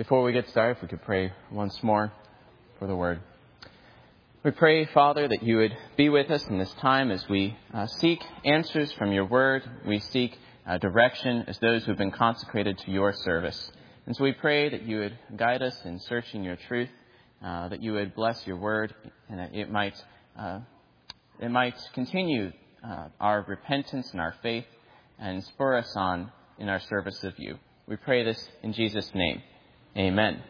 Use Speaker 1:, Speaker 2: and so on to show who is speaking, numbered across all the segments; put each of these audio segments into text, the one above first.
Speaker 1: Before we get started, if we could pray once more for the word. We pray, Father, that you would be with us in this time as we seek answers from your word. We seek direction as those who have been consecrated to your service. And so we pray that you would guide us in searching your truth, that you would bless your word, and that it might continue our repentance and our faith and spur us on in our service of you. We pray this in Jesus' name. Amen.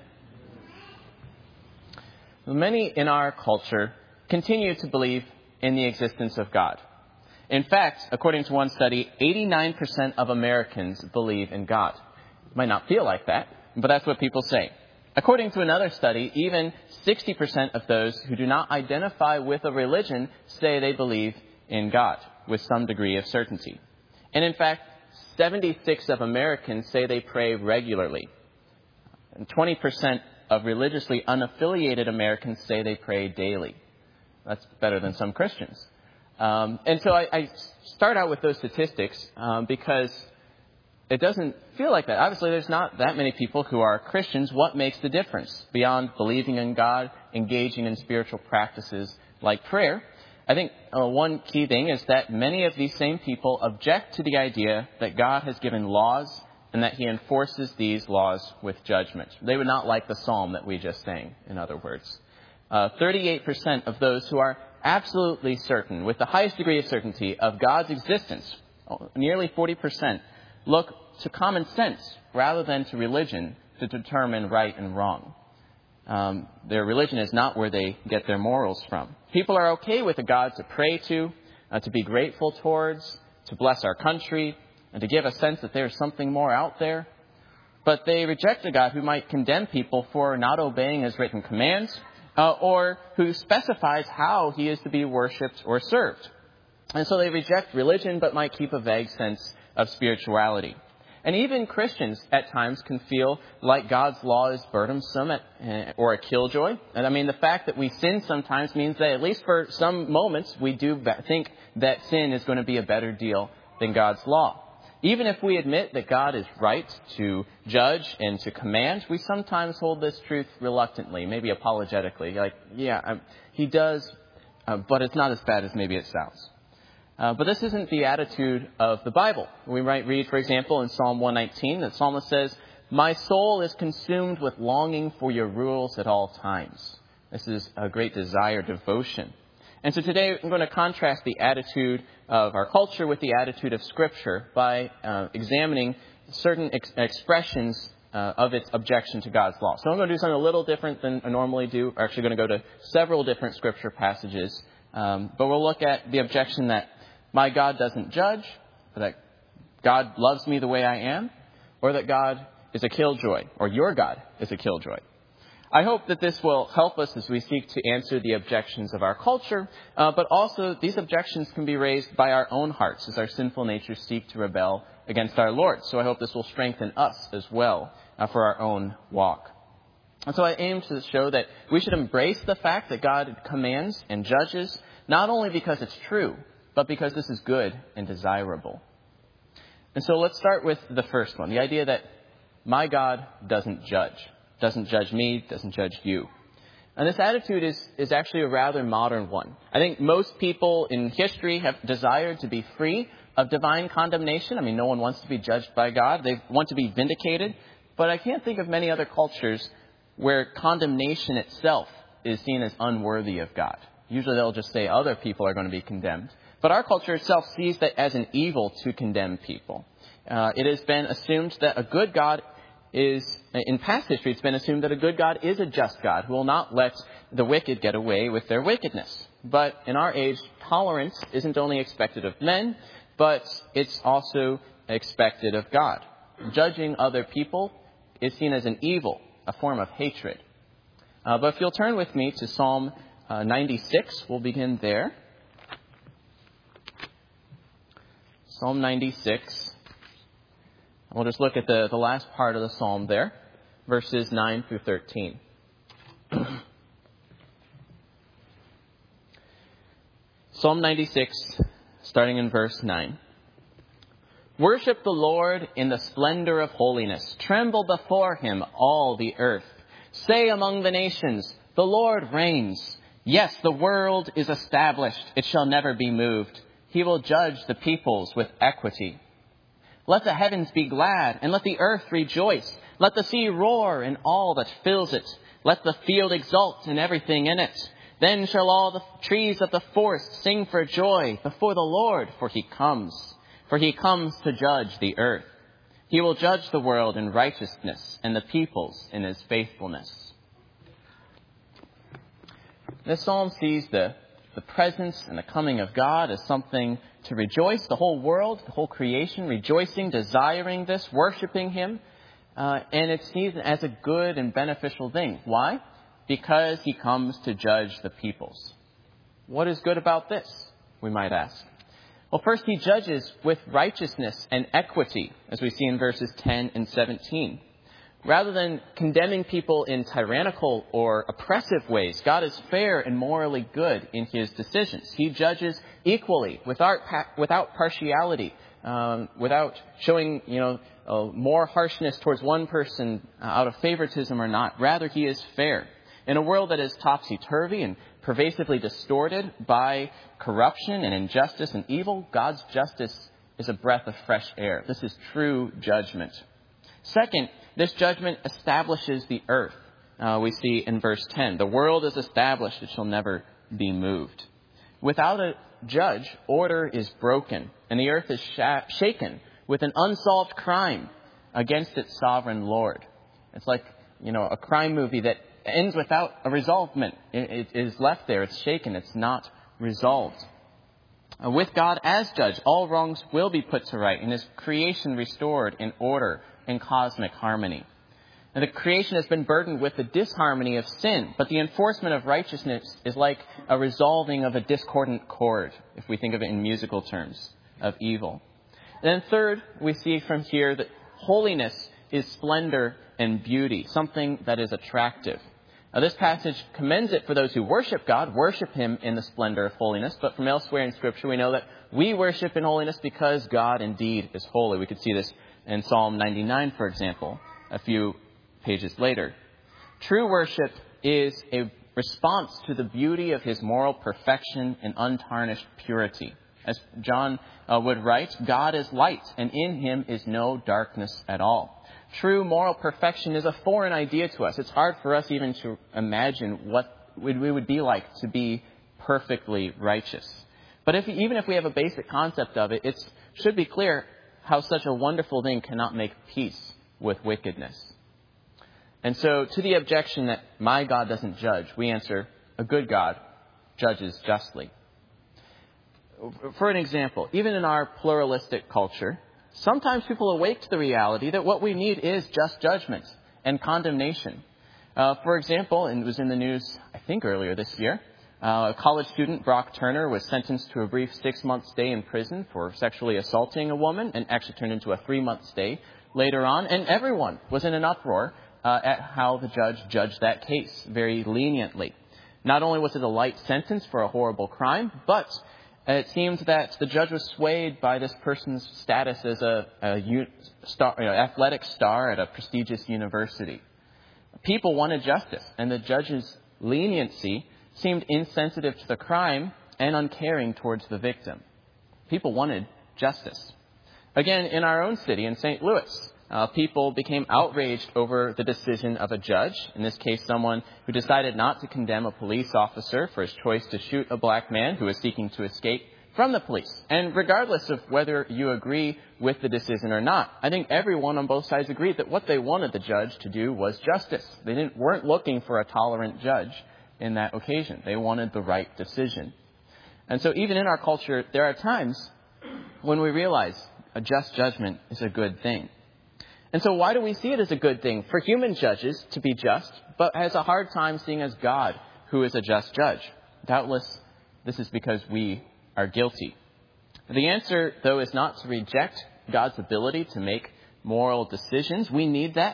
Speaker 1: Many in our culture continue to believe in the existence of God. In fact, according to one study, 89% of Americans believe in God. It might not feel like that, but that's what people say. According to another study, even 60% of those who do not identify with a religion say they believe in God with some degree of certainty. And in fact, 76% of Americans say they pray regularly. And 20% of religiously unaffiliated Americans say they pray daily. That's better than some Christians. And so I start out with those statistics because it doesn't feel like that. Obviously, there's not that many people who are Christians. What makes the difference beyond believing in God, engaging in spiritual practices like prayer? I think one key thing is that many of these same people object to the idea that God has given laws and that he enforces these laws with judgment. They would not like the psalm that we just sang, in other words. 38% of those who are absolutely certain, with the highest degree of certainty, of God's existence, nearly 40%, look to common sense rather than to religion to determine right and wrong. Their religion is not where they get their morals from. People are okay with a God to pray to be grateful towards, to bless our country, and to give a sense that there's something more out there. But they reject a God who might condemn people for not obeying his written commands, or who specifies how he is to be worshipped or served. And so they reject religion, but might keep a vague sense of spirituality. And even Christians at times can feel like God's law is burdensome or a killjoy. And I mean, the fact that we sin sometimes means that at least for some moments, we do think that sin is going to be a better deal than God's law. Even if we admit that God is right to judge and to command, we sometimes hold this truth reluctantly, maybe apologetically. Like, he does, but it's not as bad as maybe it sounds. But this isn't the attitude of the Bible. We might read, for example, in Psalm 119, the psalmist says, "My soul is consumed with longing for your rules at all times." This is a great desire, devotion. And so today I'm going to contrast the attitude of our culture with the attitude of Scripture by examining certain expressions of its objection to God's law. So I'm going to do something a little different than I normally do. We're actually going to go to several different Scripture passages. But we'll look at the objection that my God doesn't judge, or that God loves me the way I am, or that God is a killjoy, or your God is a killjoy. I hope that this will help us as we seek to answer the objections of our culture, but also these objections can be raised by our own hearts as our sinful natures seek to rebel against our Lord. So I hope this will strengthen us as well for our own walk. And so I aim to show that we should embrace the fact that God commands and judges, not only because it's true, but because this is good and desirable. And so let's start with the first one, the idea that my God doesn't judge me, doesn't judge you. And this attitude is actually a rather modern one. I think most people in history have desired to be free of divine condemnation. I mean, no one wants to be judged by God. They want to be vindicated. But I can't think of many other cultures where condemnation itself is seen as unworthy of God. Usually they'll just say other people are going to be condemned. But our culture itself sees that as an evil to condemn people. It has been assumed that a good God in past history, it's been assumed that a good God is a just God who will not let the wicked get away with their wickedness. But in our age, tolerance isn't only expected of men, but it's also expected of God. Judging other people is seen as an evil, a form of hatred. But if you'll turn with me to Psalm 96, we'll begin there. Psalm 96. We'll just look at the last part of the psalm there, verses 9 through 13. Psalm 96, starting in verse 9. Worship the Lord in the splendor of holiness. Tremble before him, all the earth. Say among the nations, the Lord reigns. Yes, the world is established. It shall never be moved. He will judge the peoples with equity. Let the heavens be glad, and let the earth rejoice. Let the sea roar and all that fills it. Let the field exult and everything in it. Then shall all the trees of the forest sing for joy before the Lord, for he comes. For he comes to judge the earth. He will judge the world in righteousness and the peoples in his faithfulness. This psalm sees the presence and the coming of God as something to rejoice. The whole world, the whole creation, rejoicing, desiring this, worshiping him. And it's seen as a good and beneficial thing. Why? Because he comes to judge the peoples. What is good about this, we might ask? Well, first, he judges with righteousness and equity, as we see in verses 10 and 17. Rather than condemning people in tyrannical or oppressive ways, God is fair and morally good in his decisions. He judges equally, without partiality, without showing, more harshness towards one person out of favoritism or not. Rather, he is fair. In a world that is topsy-turvy and pervasively distorted by corruption and injustice and evil, God's justice is a breath of fresh air. This is true judgment. Second, this judgment establishes the earth. We see in verse 10, the world is established, it shall never be moved. Without a judge, order is broken, and the earth is shaken with an unsolved crime against its sovereign Lord. It's like, a crime movie that ends without a resolvement. It is left there. It's shaken. It's not resolved. With God as judge, all wrongs will be put to right, and his creation restored in order and cosmic harmony. And the creation has been burdened with the disharmony of sin, but the enforcement of righteousness is like a resolving of a discordant chord, if we think of it in musical terms, of evil. And then third, we see from here that holiness is splendor and beauty, something that is attractive. Now, this passage commends it for those who worship God, worship him in the splendor of holiness. But from elsewhere in Scripture, we know that we worship in holiness because God indeed is holy. We could see this in Psalm 99, for example, a few pages later. True worship is a response to the beauty of his moral perfection and untarnished purity. As John would write, God is light, and in him is no darkness at all. True moral perfection is a foreign idea to us. It's hard for us even to imagine what we would be like to be perfectly righteous. But even if we have a basic concept of it, it should be clear how such a wonderful thing cannot make peace with wickedness. And so to the objection that my God doesn't judge, we answer, a good God judges justly. For an example, even in our pluralistic culture, sometimes people awake to the reality that what we need is just judgment and condemnation. For example, and it was in the news, I think earlier this year, a college student, Brock Turner, was sentenced to a brief 6-month stay in prison for sexually assaulting a woman, and actually turned into a 3-month stay later on. And everyone was in an uproar at how the judge judged that case very leniently. Not only was it a light sentence for a horrible crime, but it seemed that the judge was swayed by this person's status as athletic star at a prestigious university. People wanted justice, and the judge's leniency seemed insensitive to the crime and uncaring towards the victim. People wanted justice. Again, in our own city, in St. Louis, people became outraged over the decision of a judge, in this case someone who decided not to condemn a police officer for his choice to shoot a black man who was seeking to escape from the police. And regardless of whether you agree with the decision or not, I think everyone on both sides agreed that what they wanted the judge to do was justice. They weren't looking for a tolerant judge in that occasion. They wanted the right decision. And so even in our culture, there are times when we realize a just judgment is a good thing. And so why do we see it as a good thing for human judges to be just, but has a hard time seeing as God, who is a just judge? Doubtless, this is because we are guilty. The answer, though, is not to reject God's ability to make moral decisions. We need that.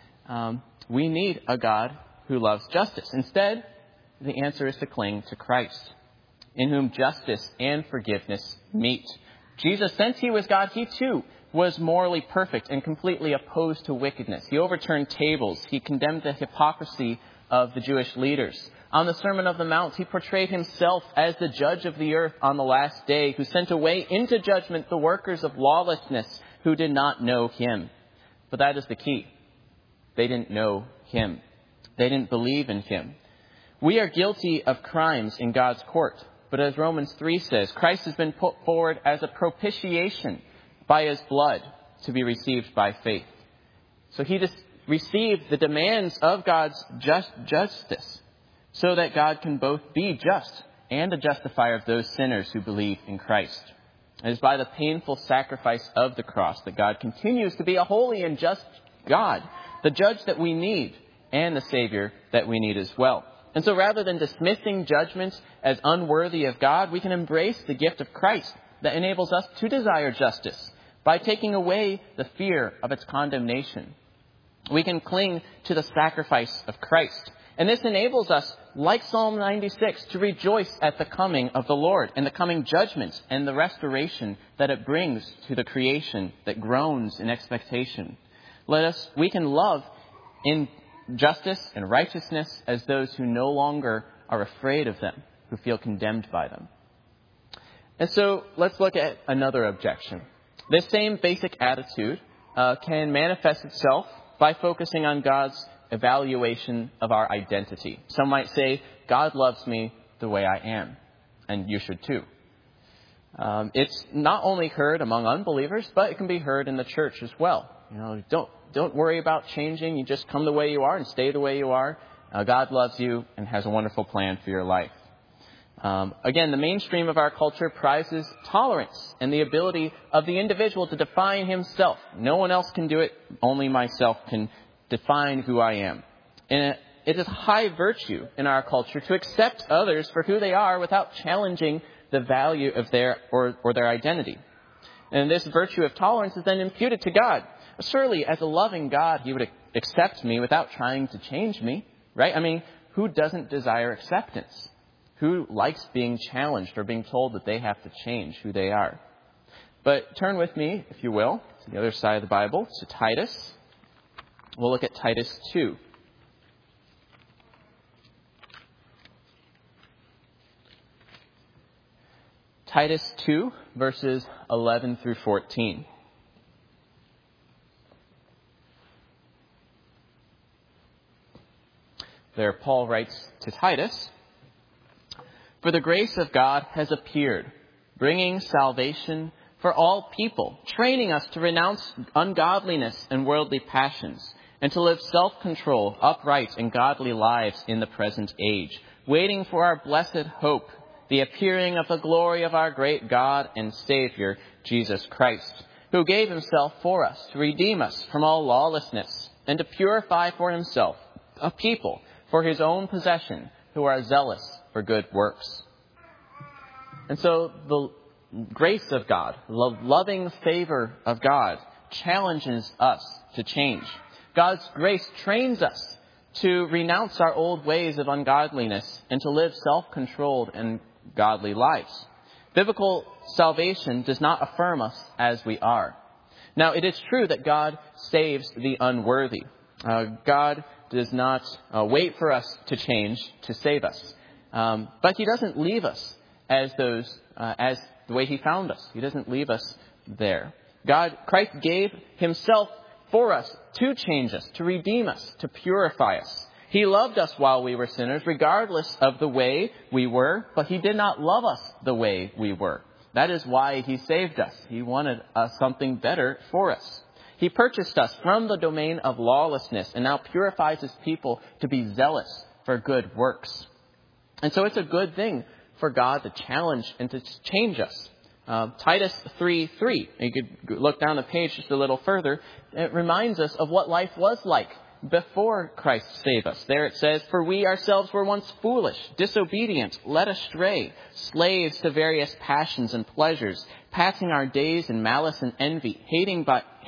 Speaker 1: We need a God who loves justice. Instead, the answer is to cling to Christ, in whom justice and forgiveness meet. Jesus, since he was God, he too was morally perfect and completely opposed to wickedness. He overturned tables. He condemned the hypocrisy of the Jewish leaders. On the Sermon on the Mount, he portrayed himself as the judge of the earth on the last day, who sent away into judgment the workers of lawlessness who did not know him. But that is the key. They didn't know him. They didn't believe in him. We are guilty of crimes in God's court. But as Romans 3 says, Christ has been put forward as a propitiation by his blood to be received by faith. So he just received the demands of God's justice so that God can both be just and a justifier of those sinners who believe in Christ. It is by the painful sacrifice of the cross that God continues to be a holy and just God, the judge that we need and the Savior that we need as well. And so rather than dismissing judgments as unworthy of God, we can embrace the gift of Christ that enables us to desire justice by taking away the fear of its condemnation. We can cling to the sacrifice of Christ. And this enables us, like Psalm 96, to rejoice at the coming of the Lord and the coming judgments and the restoration that it brings to the creation that groans in expectation. We can love in justice and righteousness as those who no longer are afraid of them, who feel condemned by them. And so let's look at another objection. This same basic attitude can manifest itself by focusing on God's evaluation of our identity. Some might say, God loves me the way I am, and you should too. It's not only heard among unbelievers, but it can be heard in the church as well. Don't worry about changing. You just come the way you are and stay the way you are. God loves you and has a wonderful plan for your life. Again, the mainstream of our culture prizes tolerance and the ability of the individual to define himself. No one else can do it. Only myself can define who I am. And it is high virtue in our culture to accept others for who they are without challenging the value of their identity. And this virtue of tolerance is then imputed to God. Surely, as a loving God, he would accept me without trying to change me, right? I mean, who doesn't desire acceptance? Who likes being challenged or being told that they have to change who they are? But turn with me, if you will, to the other side of the Bible, to Titus. We'll look at Titus 2. Titus 2, verses 11 through 14. There, Paul writes to Titus, "For the grace of God has appeared, bringing salvation for all people, training us to renounce ungodliness and worldly passions, and to live self-controlled, upright, and godly lives in the present age, waiting for our blessed hope, the appearing of the glory of our great God and Savior, Jesus Christ, who gave himself for us to redeem us from all lawlessness and to purify for himself a people for his own possession who are zealous for good works." And so the grace of God, the loving favor of God, challenges us to change. God's grace trains us to renounce our old ways of ungodliness and to live self-controlled and godly lives. Biblical salvation does not affirm us as we are. Now, it is true that God saves the unworthy. God does not wait for us to change to save us. But he doesn't leave us as the way he found us. He doesn't leave us there. Christ gave himself for us to change us, to redeem us, to purify us. He loved us while we were sinners, regardless of the way we were, but he did not love us the way we were. That is why he saved us. He wanted something better for us. He purchased us from the domain of lawlessness and now purifies his people to be zealous for good works. And so it's a good thing for God to challenge and to change us. Titus 3:3. You could look down the page just a little further. It reminds us of what life was like before Christ saved us. There it says, "For we ourselves were once foolish, disobedient, led astray, slaves to various passions and pleasures, passing our days in malice and envy, hated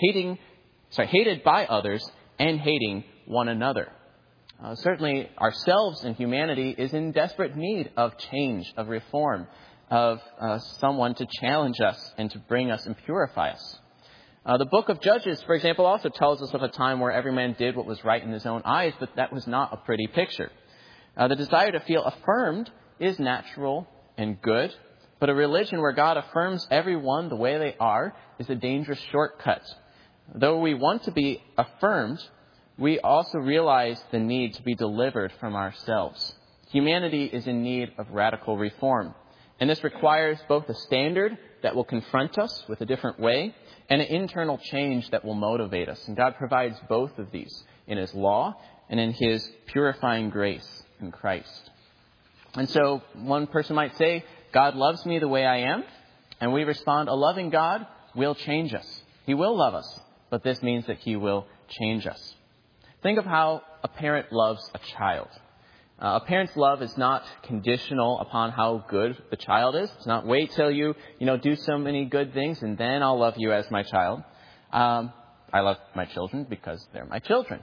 Speaker 1: by others and hating one another." Certainly ourselves and humanity is in desperate need of change, of reform, of someone to challenge us and to bring us and purify us. The book of Judges, for example, also tells us of a time where every man did what was right in his own eyes, but that was not a pretty picture. The desire to feel affirmed is natural and good, but a religion where God affirms everyone the way they are is a dangerous shortcut. Though we want to be affirmed, we also realize the need to be delivered from ourselves. Humanity is in need of radical reform, and this requires both a standard that will confront us with a different way and an internal change that will motivate us. And God provides both of these in His law and in His purifying grace in Christ. And so one person might say, God loves me the way I am, and we respond, a loving God will change us. He will love us, but this means that He will change us. Think of how a parent loves a child. A parent's love is not conditional upon how good the child is. It's not wait till you do so many good things and then I'll love you as my child. I love my children because they're my children.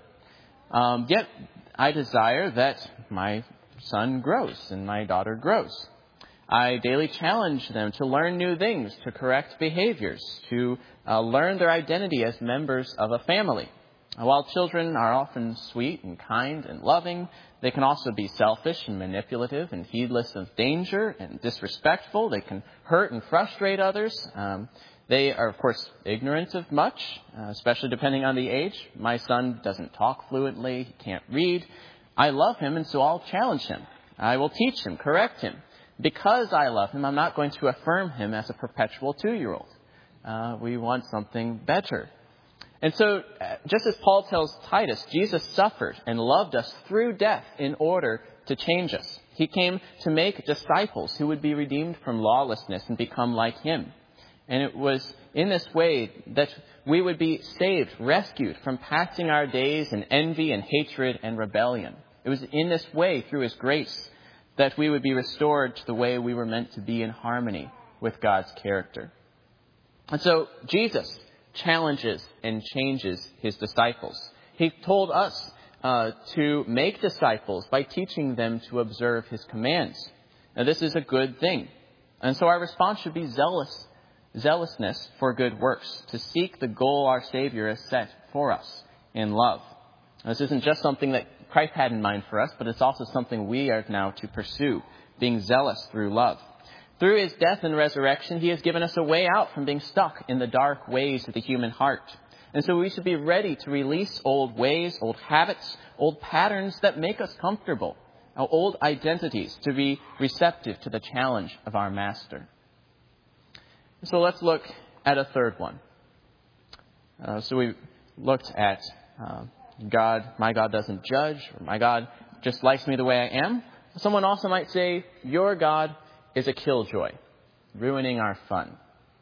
Speaker 1: Yet I desire that my son grows and my daughter grows. I daily challenge them to learn new things, to correct behaviors, to learn their identity as members of a family. While children are often sweet and kind and loving, they can also be selfish and manipulative and heedless of danger and disrespectful. They can hurt and frustrate others. They are, of course, ignorant of much, especially depending on the age. My son doesn't talk fluently. He can't read. I love him, and so I'll challenge him. I will teach him, correct him. Because I love him, I'm not going to affirm him as a perpetual 2-year-old. We want something better. And so, just as Paul tells Titus, Jesus suffered and loved us through death in order to change us. He came to make disciples who would be redeemed from lawlessness and become like Him. And it was in this way that we would be saved, rescued from passing our days in envy and hatred and rebellion. It was in this way, through His grace, that we would be restored to the way we were meant to be in harmony with God's character. And so, Jesus challenges and changes His disciples. He told us to make disciples by teaching them to observe His commands. Now, this is a good thing. And so our response should be zealousness for good works, to seek the goal our Savior has set for us in love. Now, this isn't just something that Christ had in mind for us, but it's also something we are now to pursue, being zealous through love. Through His death and resurrection, He has given us a way out from being stuck in the dark ways of the human heart. And so we should be ready to release old ways, old habits, old patterns that make us comfortable, our old identities, to be receptive to the challenge of our Master. So let's look at a third one. So we looked at God, my God doesn't judge, or my God just likes me the way I am. Someone also might say, your God is a killjoy, ruining our fun.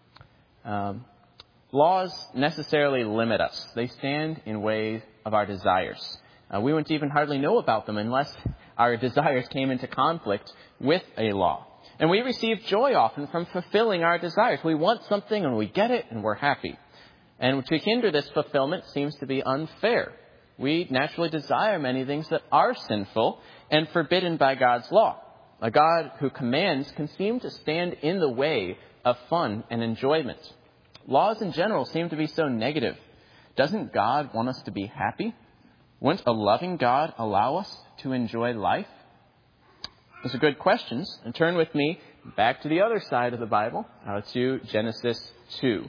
Speaker 1: Laws necessarily limit us. They stand in way of our desires. We wouldn't even hardly know about them unless our desires came into conflict with a law. And we receive joy often from fulfilling our desires. We want something and we get it and we're happy. And to hinder this fulfillment seems to be unfair. We naturally desire many things that are sinful and forbidden by God's law. A God who commands can seem to stand in the way of fun and enjoyment. Laws in general seem to be so negative. Doesn't God want us to be happy? Wouldn't a loving God allow us to enjoy life? Those are good questions. And turn with me back to the other side of the Bible, to Genesis 2.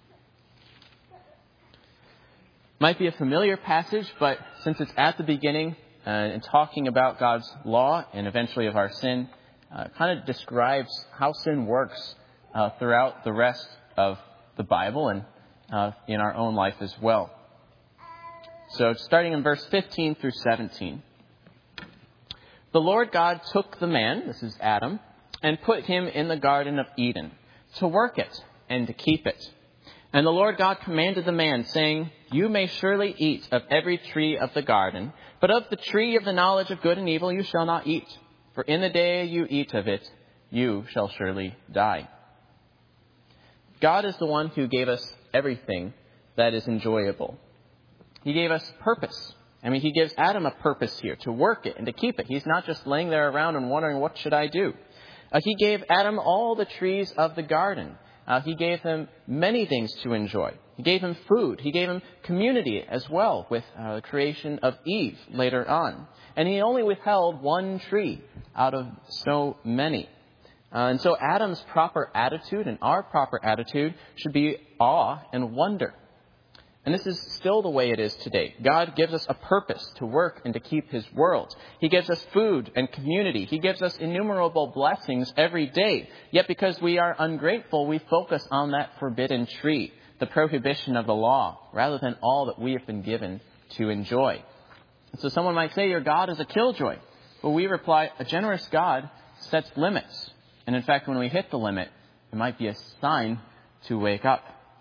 Speaker 1: Might be a familiar passage, but since it's at the beginning and talking about God's law and eventually of our sin, kind of describes how sin works throughout the rest of the Bible and in our own life as well. So starting in verse 15 through 17. The Lord God took the man, this is Adam, and put him in the Garden of Eden to work it and to keep it. And the Lord God commanded the man, saying, you may surely eat of every tree of the garden, but of the tree of the knowledge of good and evil you shall not eat. For in the day you eat of it, you shall surely die. God is the one who gave us everything that is enjoyable. He gave us purpose. He gives Adam a purpose here, to work it and to keep it. He's not just laying there around and wondering, what should I do? He gave Adam all the trees of the garden. He gave him many things to enjoy. He gave him food. He gave him community as well with the creation of Eve later on. And he only withheld one tree out of so many. And so Adam's proper attitude and our proper attitude should be awe and wonder. And this is still the way it is today. God gives us a purpose to work and to keep his world. He gives us food and community. He gives us innumerable blessings every day. Yet because we are ungrateful, we focus on that forbidden tree, the prohibition of the law, rather than all that we have been given to enjoy. And so someone might say, your God is a killjoy. But we reply, a generous God sets limits. And in fact, when we hit the limit, it might be a sign to wake up.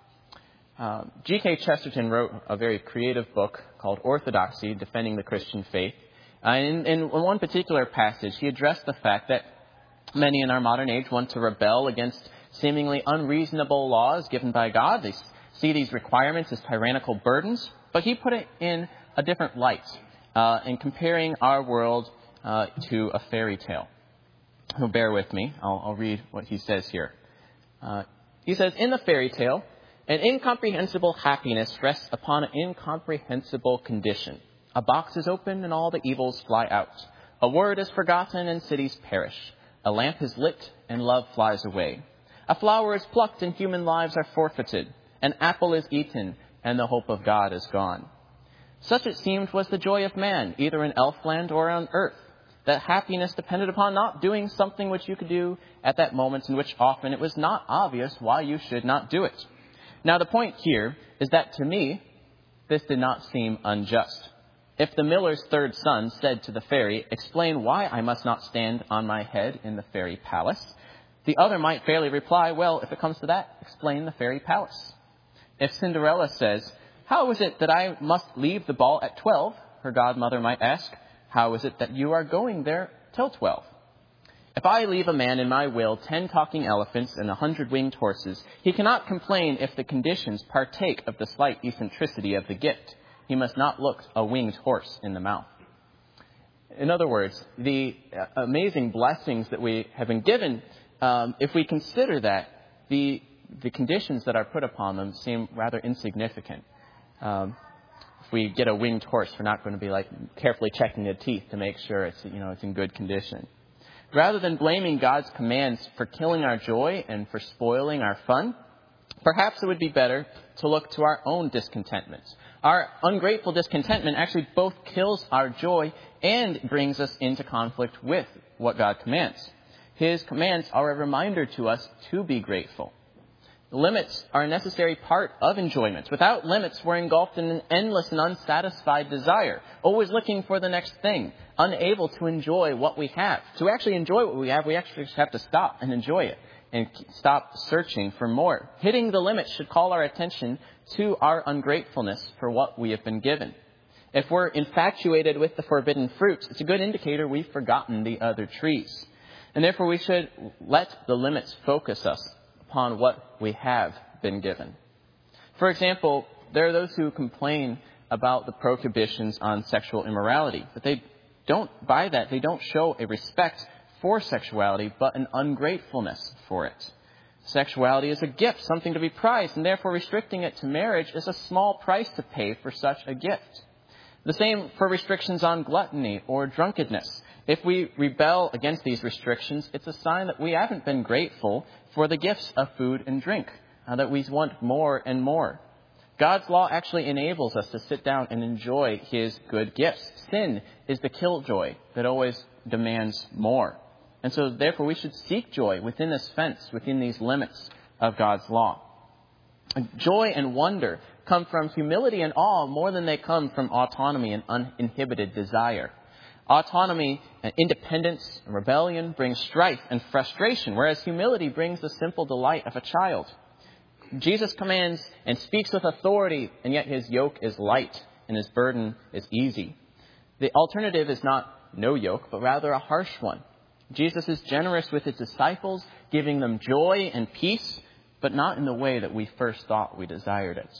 Speaker 1: G.K. Chesterton wrote a very creative book called Orthodoxy, Defending the Christian Faith. In one particular passage, he addressed the fact that many in our modern age want to rebel against seemingly unreasonable laws given by God. They see these requirements as tyrannical burdens. But he put it in a different light in comparing our world to a fairy tale. So bear with me. I'll read what he says here. He says, in the fairy tale, an incomprehensible happiness rests upon an incomprehensible condition. A box is opened and all the evils fly out. A word is forgotten and cities perish. A lamp is lit and love flies away. A flower is plucked and human lives are forfeited. An apple is eaten and the hope of God is gone. Such it seemed was the joy of man, either in elfland or on earth. That happiness depended upon not doing something which you could do at that moment, in which often it was not obvious why you should not do it. Now, the point here is that to me, this did not seem unjust. If the miller's third son said to the fairy, explain why I must not stand on my head in the fairy palace, the other might fairly reply, well, if it comes to that, explain the fairy palace. If Cinderella says, how is it that I must leave the ball at 12? Her godmother might ask, how is it that you are going there till 12? If I leave a man in my will 10 talking elephants and 100 winged horses, he cannot complain if the conditions partake of the slight eccentricity of the gift. He must not look a winged horse in the mouth. In other words, the amazing blessings that we have been given, if we consider that, the conditions that are put upon them seem rather insignificant. If we get a winged horse, we're not going to be like carefully checking the teeth to make sure it's in good condition. Rather than blaming God's commands for killing our joy and for spoiling our fun, perhaps it would be better to look to our own discontentment. Our ungrateful discontentment actually both kills our joy and brings us into conflict with what God commands. His commands are a reminder to us to be grateful. Limits are a necessary part of enjoyment. Without limits, we're engulfed in an endless and unsatisfied desire, always looking for the next thing, unable to enjoy what we have. To actually enjoy what we actually have to stop and enjoy it and stop searching for more. Hitting the limit should call our attention to our ungratefulness for what we have been given. If we're infatuated with the forbidden fruits, it's a good indicator we've forgotten the other trees. And therefore, we should let the limits focus us upon what we have been given. For example, there are those who complain about the prohibitions on sexual immorality, but they don't show a respect for sexuality, but an ungratefulness for it. Sexuality is a gift, something to be prized, and therefore restricting it to marriage is a small price to pay for such a gift. The same for restrictions on gluttony or drunkenness. If we rebel against these restrictions, it's a sign that we haven't been grateful for the gifts of food and drink, that we want more and more. God's law actually enables us to sit down and enjoy his good gifts. Sin is the killjoy that always demands more. And so therefore we should seek joy within this fence, within these limits of God's law. Joy and wonder come from humility and awe more than they come from autonomy and uninhibited desire. Autonomy and independence and rebellion bring strife and frustration, whereas humility brings the simple delight of a child. Jesus commands and speaks with authority, and yet his yoke is light and his burden is easy. The alternative is not no yoke, but rather a harsh one. Jesus is generous with his disciples, giving them joy and peace, but not in the way that we first thought we desired it.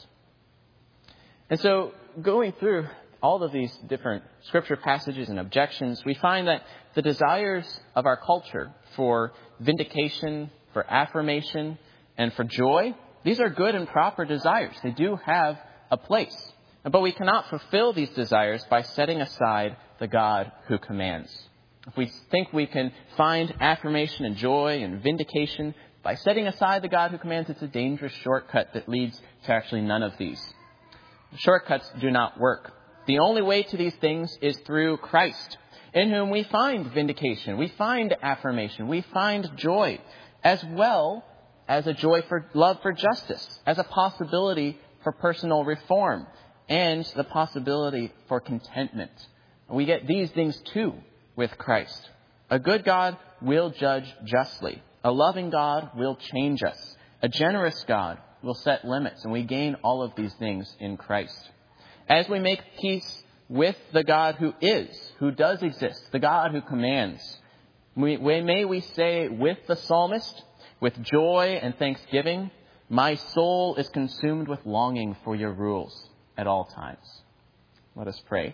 Speaker 1: And so going through all of these different scripture passages and objections, we find that the desires of our culture for vindication, for affirmation, and for joy These are good and proper desires. They do have a place. But we cannot fulfill these desires by setting aside the God who commands. If we think we can find affirmation and joy and vindication by setting aside the God who commands, it's a dangerous shortcut that leads to actually none of these. Shortcuts do not work. The only way to these things is through Christ, in whom we find vindication, we find affirmation, we find joy, as well as a joy for love for justice, as a possibility for personal reform, and the possibility for contentment. We get these things too with Christ. A good God will judge justly. A loving God will change us. A generous God will set limits, and we gain all of these things in Christ. As we make peace with the God who is, who does exist, the God who commands, may we say with the psalmist, with joy and thanksgiving, my soul is consumed with longing for your rules at all times. Let us pray.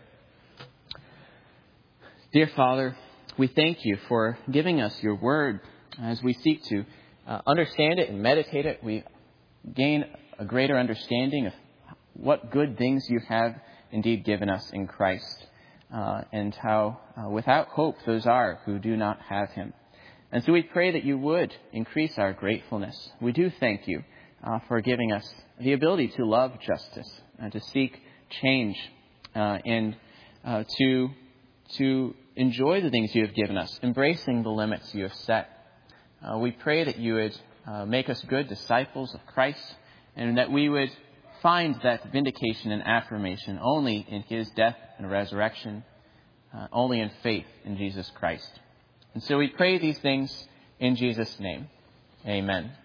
Speaker 1: Dear Father, we thank you for giving us your word. As we seek to understand it and meditate it, we gain a greater understanding of what good things you have indeed given us in Christ, and how without hope those are who do not have him. And so we pray that you would increase our gratefulness. We do thank you for giving us the ability to love justice, to seek change, and to enjoy the things you have given us, embracing the limits you have set. We pray that you would make us good disciples of Christ, and that we would find that vindication and affirmation only in his death and resurrection, only in faith in Jesus Christ. And so we pray these things in Jesus' name. Amen.